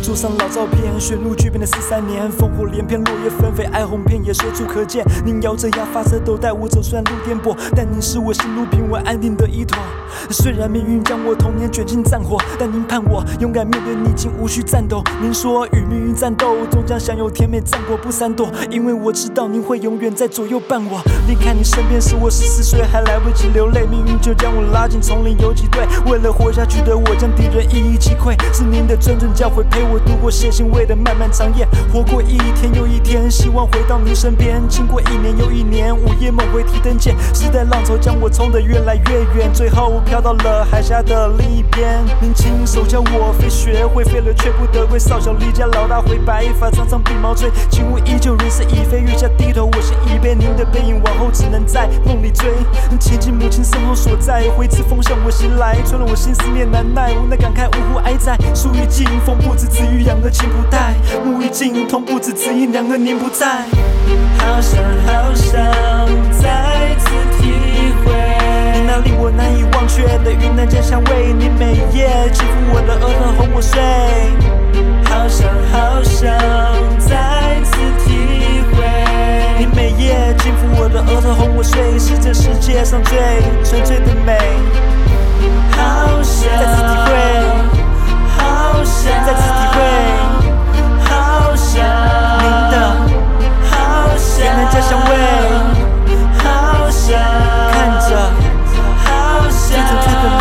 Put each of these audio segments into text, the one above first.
桌上老照片，旋入巨变的13年，烽火连篇，落叶纷飞，哀鸿遍野，随处可见。您摇着牙发车都带我走，虽然路颠簸，但您是我心路平稳安定的依托。虽然命运将我童年卷进战火，但您盼我勇敢面对逆境，无需战斗。您说与命运战斗，终将享有甜美战果，不闪躲，因为我知道您会永远在左右伴我。离开你身边时我14岁，还来不及流泪，命运就将我拉进丛林游击队。为了活下去的我，将敌人一一击溃。是您的谆谆教诲，陪我度过血腥味的漫漫长夜，活过一天又一天，希望回到您身边。经过1年又1年，午夜梦回提灯前，时代浪潮将我冲得越来越远，最后飘到了海峡的另一边。您亲手教我飞，学会飞了却不得归。少小离家老大回，白发苍苍鬓毛垂，轻舞依旧，人事已非，月下低头，我心已被您的背影往后只能在梦里追。前进母亲身后所在，挥斥风向我袭来，吹了我心思念难耐，无奈感慨呜呼哀哉。树欲静风不止，子欲养而亲不待，木欲静痛不止，子欲凉而您不在。好想好想再次体会你那令我难以忘却的云南家乡味，你每夜轻抚我的额头哄我睡。好想好想再次体会你每夜轻抚我的额头哄我睡，是这世界上最纯粹的美。好想再次体会，好想再次体会，好想您的好想云南家乡味，好想看着好想最纯粹的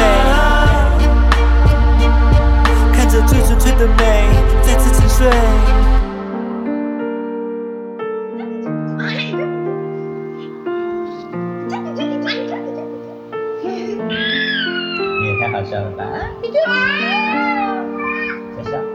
美，看着最纯粹的美再次沉睡。 你也太好笑了吧！再笑。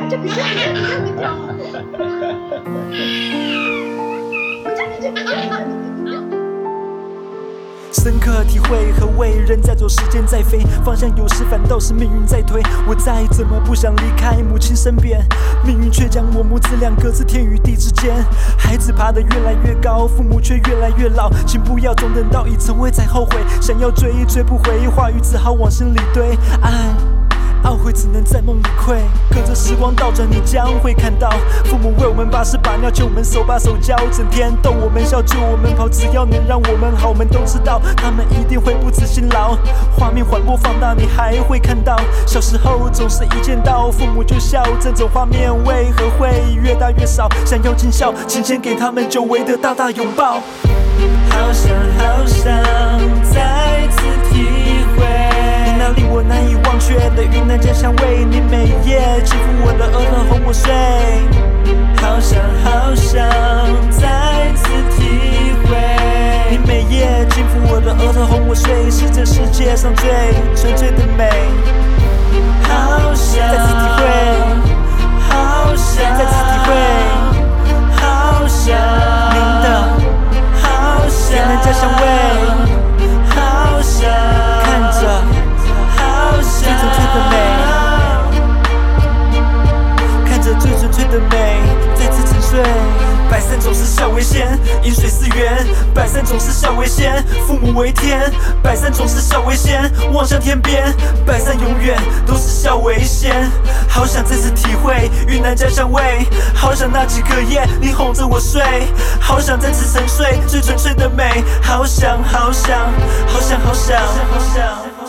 深刻体会何谓人在走，时间在飞，方向有时反倒是命运在推。我再怎么不想离开母亲身边，命运却将我母子俩隔至天与地之间。孩子爬得越来越高，父母却越来越老，请不要总等到已成为才后悔，想要追追不回，话语只好往心里堆。爱懊悔只能在梦里窥，隔着时光倒转，你将会看到父母为我们把屎把尿，救我们手把手教，整天逗我们笑，救我们跑，只要能让我们好，我们都知道他们一定会不辞辛劳。画面缓播放大，你还会看到小时候总是一见到父母就笑，这种画面为何会越大越少？想要尽孝，请先给他们久违的大大拥抱。好想好想再次体会你那令我难以忘却的云南家乡味，你每夜轻抚我的额头哄我睡。好想好想再次体会你每夜轻抚我的额头哄我睡，是这世界上最纯粹的美。好想再次体会，好想再次体会，好想您的云南家乡味，好想看着最纯粹的美，看着最纯粹的美再次沉睡。百善总是孝为先，饮水思源，百善总是孝为先，父母为天，百善总是孝为先，望向天边，百善永远都是孝为先。好想再次体会云南家乡味，好想那几个夜你哄着我睡，好想再次沉睡最纯粹的美，好想好想好想好想好想。